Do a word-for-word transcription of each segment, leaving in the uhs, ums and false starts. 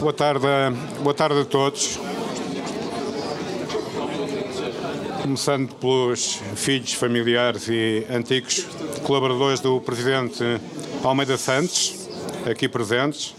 Boa tarde, boa tarde a todos. Começando pelos filhos, familiares e antigos colaboradores do Presidente Almeida Santos, aqui presentes.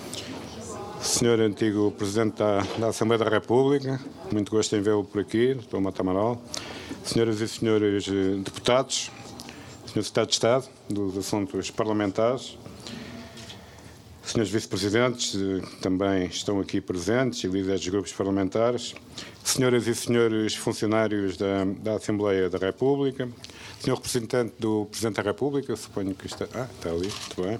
Senhor antigo Presidente da, da Assembleia da República, muito gosto em vê-lo por aqui, doutor Mota Amaral. Senhoras e senhores deputados, senhor Secretário de Estado dos Assuntos Parlamentares, senhores vice-presidentes, também estão aqui presentes, e líderes dos grupos parlamentares, senhoras e senhores funcionários da, da Assembleia da República, senhor representante do Presidente da República, suponho que está... Ah, está ali, muito bem.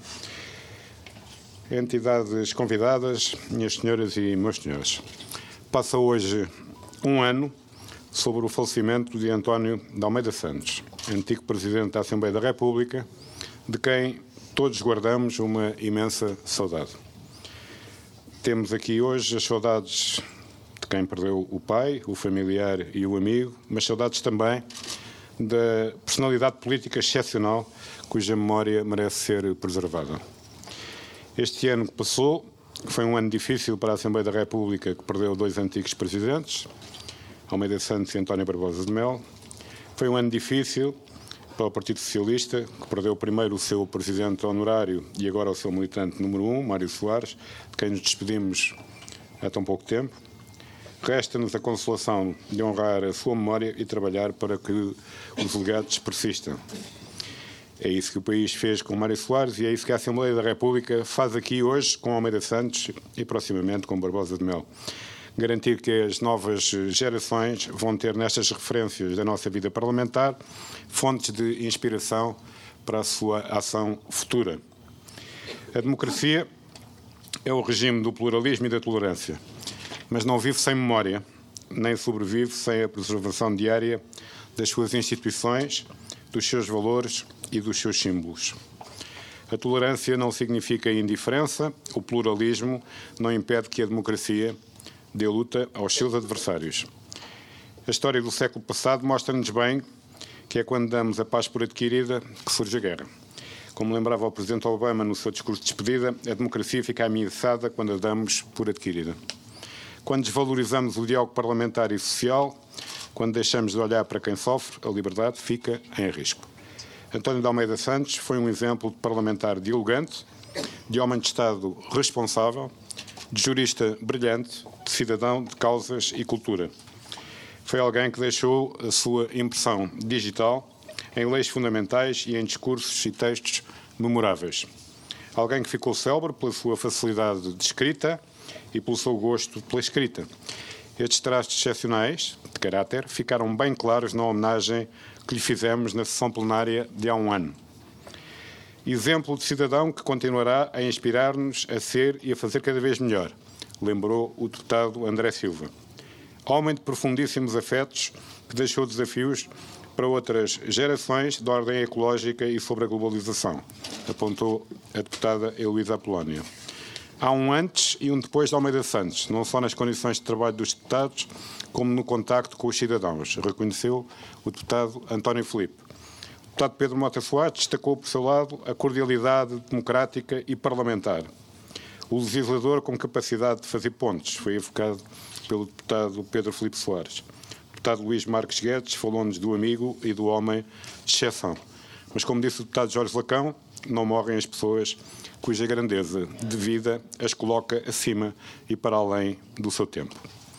Entidades convidadas, minhas senhoras e meus senhores. Passa hoje um ano sobre o falecimento de António de Almeida Santos, antigo Presidente da Assembleia da República, de quem todos guardamos uma imensa saudade. Temos aqui hoje as saudades de quem perdeu o pai, o familiar e o amigo, mas saudades também da personalidade política excepcional cuja memória merece ser preservada. Este ano que passou foi um ano difícil para a Assembleia da República, que perdeu dois antigos presidentes, Almeida Santos e António Barbosa de Melo. Foi um ano difícil para o Partido Socialista, que perdeu primeiro o seu presidente honorário e agora o seu militante número um, Mário Soares, de quem nos despedimos há tão pouco tempo. Resta-nos a consolação de honrar a sua memória e trabalhar para que os legados persistam. É isso que o país fez com Mário Soares e é isso que a Assembleia da República faz aqui hoje com Almeida Santos e proximamente com Barbosa de Melo. Garantir que as novas gerações vão ter nestas referências da nossa vida parlamentar fontes de inspiração para a sua ação futura. A democracia é o regime do pluralismo e da tolerância, mas não vive sem memória, nem sobrevive sem a preservação diária das suas instituições, dos seus valores e dos seus símbolos. A tolerância não significa indiferença, o pluralismo não impede que a democracia dê luta aos seus adversários. A história do século passado mostra-nos bem que é quando damos a paz por adquirida que surge a guerra. Como lembrava o Presidente Obama no seu discurso de despedida, a democracia fica ameaçada quando a damos por adquirida. Quando desvalorizamos o diálogo parlamentar e social, quando deixamos de olhar para quem sofre, a liberdade fica em risco. António de Almeida Santos foi um exemplo de parlamentar dialogante, de homem de Estado responsável, de jurista brilhante, de cidadão de causas e cultura. Foi alguém que deixou a sua impressão digital em leis fundamentais e em discursos e textos memoráveis. Alguém que ficou célebre pela sua facilidade de escrita e pelo seu gosto pela escrita. Estes traços excepcionais, de caráter, ficaram bem claros na homenagem que lhe fizemos na sessão plenária de há um ano. Exemplo de cidadão que continuará a inspirar-nos a ser e a fazer cada vez melhor, lembrou o deputado André Silva. Homem de profundíssimos afetos que deixou desafios para outras gerações de ordem ecológica e sobre a globalização, apontou a deputada Heloísa Apolónia. Há um antes e um depois de Almeida Santos, não só nas condições de trabalho dos deputados, como no contacto com os cidadãos, reconheceu o deputado António Filipe. O deputado Pedro Mota Soares destacou, por seu lado, a cordialidade democrática e parlamentar. O legislador com capacidade de fazer pontes, foi evocado pelo deputado Pedro Filipe Soares. O deputado Luís Marques Guedes falou-nos do amigo e do homem de exceção. Mas, como disse o deputado Jorge Lacão, não morrem as pessoas cuja grandeza de vida as coloca acima e para além do seu tempo.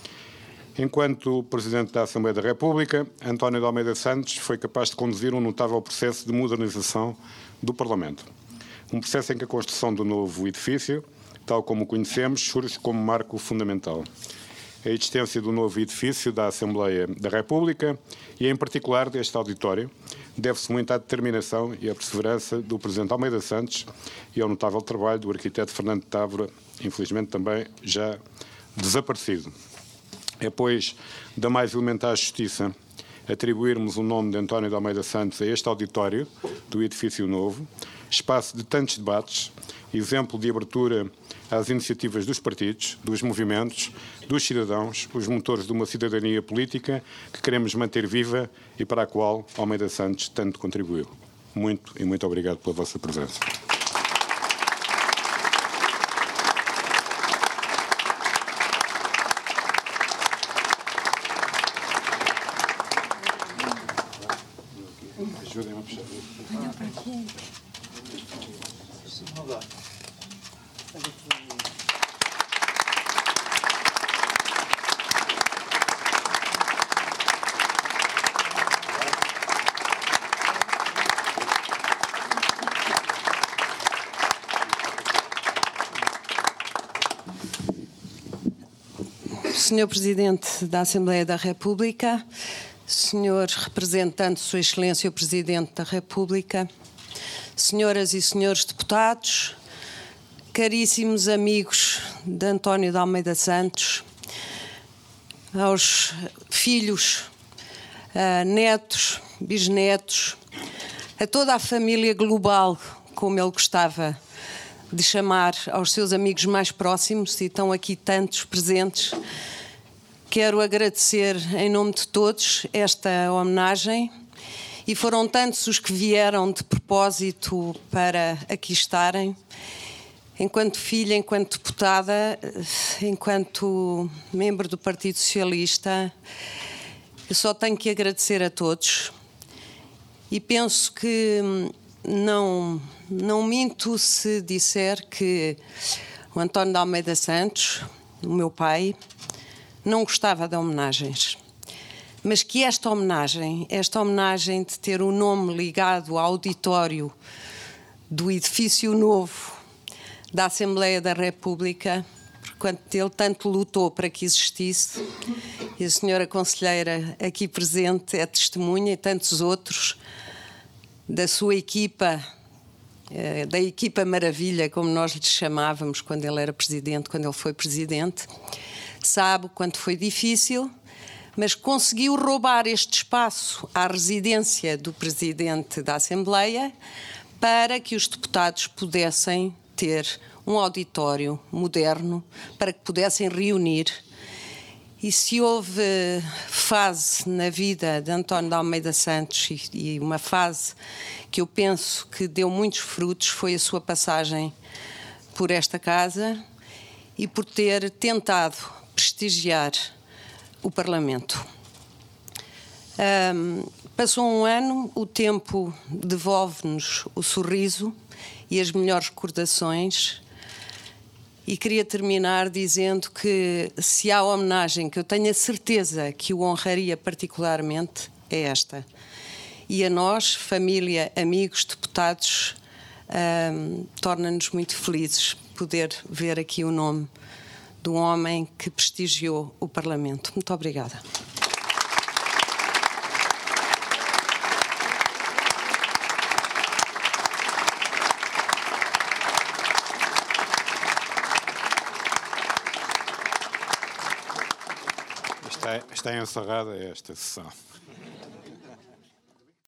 Enquanto Presidente da Assembleia da República, António de Almeida Santos foi capaz de conduzir um notável processo de modernização do Parlamento. Um processo em que a construção do novo edifício, tal como o conhecemos, surge como marco fundamental. A existência do novo edifício da Assembleia da República e, em particular, deste auditório, deve-se muito à determinação e à perseverança do Presidente Almeida Santos e ao notável trabalho do arquiteto Fernando Távora, infelizmente também já desaparecido. É, pois, da mais elementar justiça atribuirmos o nome de António de Almeida Santos a este auditório do edifício novo, espaço de tantos debates, exemplo de abertura às iniciativas dos partidos, dos movimentos, dos cidadãos, os motores de uma cidadania política que queremos manter viva e para a qual Almeida Santos tanto contribuiu. Muito e muito obrigado pela vossa presença. Ajudem-me a puxar. Olha para aqui. Não dá. senhor Presidente da Assembleia da República, senhor representante, Sua Excelência o Presidente da República, senhoras e senhores deputados, caríssimos amigos de António de Almeida Santos, aos filhos, netos, bisnetos, a toda a família global, como ele gostava de chamar aos seus amigos mais próximos, e estão aqui tantos presentes. Quero agradecer em nome de todos esta homenagem, e foram tantos os que vieram de propósito para aqui estarem. Enquanto filha, enquanto deputada, enquanto membro do Partido Socialista, eu só tenho que agradecer a todos, e penso que não, não minto se disser que o António de Almeida Santos, o meu pai, não gostava de homenagens, mas que esta homenagem, esta homenagem de ter o nome ligado ao auditório do edifício novo da Assembleia da República, quando ele tanto lutou para que existisse, e a senhora conselheira aqui presente é testemunha, e tantos outros da sua equipa, da equipa Maravilha, como nós lhe chamávamos quando ele era presidente, quando ele foi presidente, sabe o quanto foi difícil, mas conseguiu roubar este espaço à residência do presidente da Assembleia para que os deputados pudessem ter um auditório moderno, para que pudessem reunir. E se houve fase na vida de António de Almeida Santos, e, e uma fase que eu penso que deu muitos frutos, foi a sua passagem por esta casa e por ter tentado prestigiar o Parlamento. Um, passou um ano, o tempo devolve-nos o sorriso e as melhores recordações, e queria terminar dizendo que, se há homenagem que eu tenho a certeza que o honraria particularmente, é esta. E a nós, família, amigos, deputados, um, torna-nos muito felizes poder ver aqui o nome do homem que prestigiou o Parlamento. Muito obrigada. Está, está encerrada esta sessão.